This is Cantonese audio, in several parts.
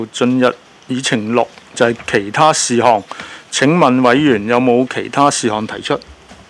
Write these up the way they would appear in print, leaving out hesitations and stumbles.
進入議程6，就係其他事項。請問委員有冇其他事項提出？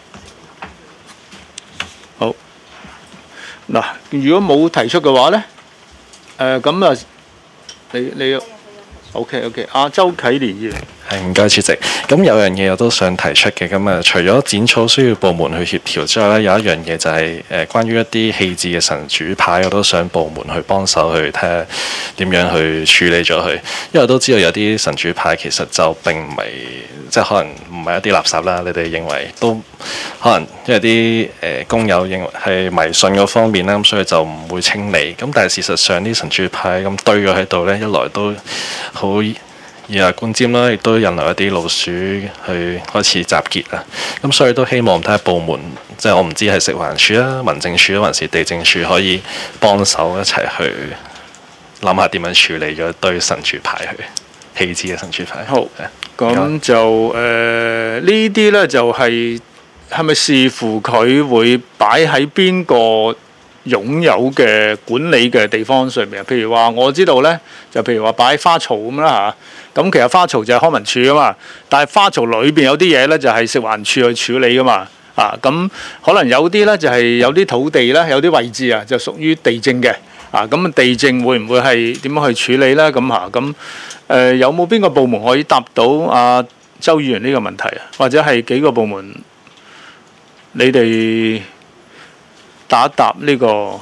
好，嗱，如果冇提出嘅話呢，咁啊，你 OK， 阿周啟蓮議員。 係，唔該，主席。咁有樣嘢我都想提出嘅，咁啊，除咗剪草需要部門去協調之外咧，有一樣嘢就係關於一啲棄置嘅神主牌，我都想部門去幫手去睇下點樣去處理咗佢。因為我都知道有啲神主牌其實就並唔係即係可能唔係一啲垃圾啦，你哋認為都可能因為啲工友認為係迷信嗰方面啦，咁所以就唔會清理。咁但係事實上啲神主牌咁堆咗喺度呢，一來都好以牙觀瞻啦，亦都引來一啲老鼠去開始集結啦。咁所以都希望睇下部門，即係我唔知係食環署啦、民政署還是地政署可以幫手一齊去諗下點樣處理咗一堆神主牌去棄置嘅神主牌。 好，咁就呢啲呢，就係咪視乎佢會擺喺邊個擁有嘅管理嘅地方上面啊？譬如話我知道呢，就譬如話擺花槽咁啦嚇。咁其實花槽就係康文署啊嘛，但係花槽裏邊有啲嘢咧就係食環署去處理噶嘛，咁可能有啲咧就係有啲土地咧，有啲位置啊就屬於地政嘅，咁地政會唔會係點樣去處理咧？咁有冇邊個部門可以答到阿周議員呢個問題啊？或者係幾個部門你哋答一答呢個？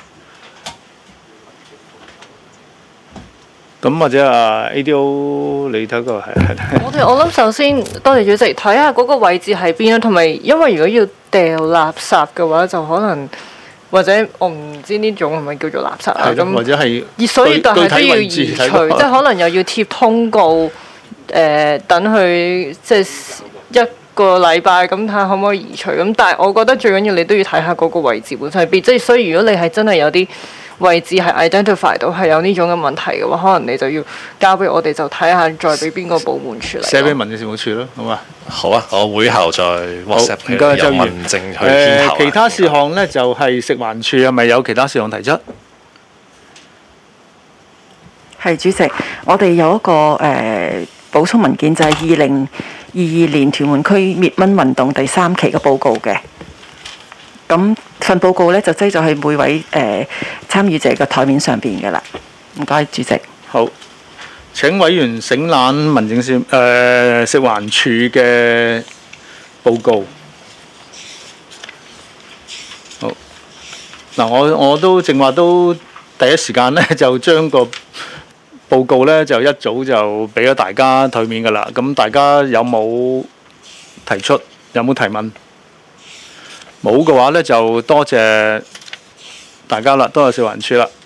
咁或者ADO 你睇個係我諗首先多謝主席睇下嗰個位置喺邊啦，同埋因為如果要掉垃圾嘅話，就可能或者我唔知呢種係咪叫做垃圾啊？咁或者係所以但係都要移除，即係可能又要貼通告，等佢即係1個禮拜咁睇下可唔可以移除。咁但係我覺得最緊要你都要睇下嗰個位置本身係邊，即係所以如果你係真係有啲位置係 identify 到係有呢種嘅問題嘅話，可能你就要交俾我哋，就睇下再俾邊個部門處理。 寫俾民政事務處咯，好嘛？ 好啊，我會後再 WhatsApp 佢，由民政去牽頭。 其他事項呢，就係食環署係咪有其他事項提出？ 係主席，我哋有一個補充文件，就係2022年屯門區滅蚊運動第3期嘅報告嘅。咁份報告咧就擠咗喺每位參與者嘅台面上邊嘅啦。唔該，主席。 好，請委員省覽民政事食環署嘅報告。好，嗱，我都正話都第一時間咧就將個報告咧就一早就俾咗大家台面噶啦。咁大家有冇提出？有冇提問？冇嘅話咧，就多謝大家啦，多謝食環署啦。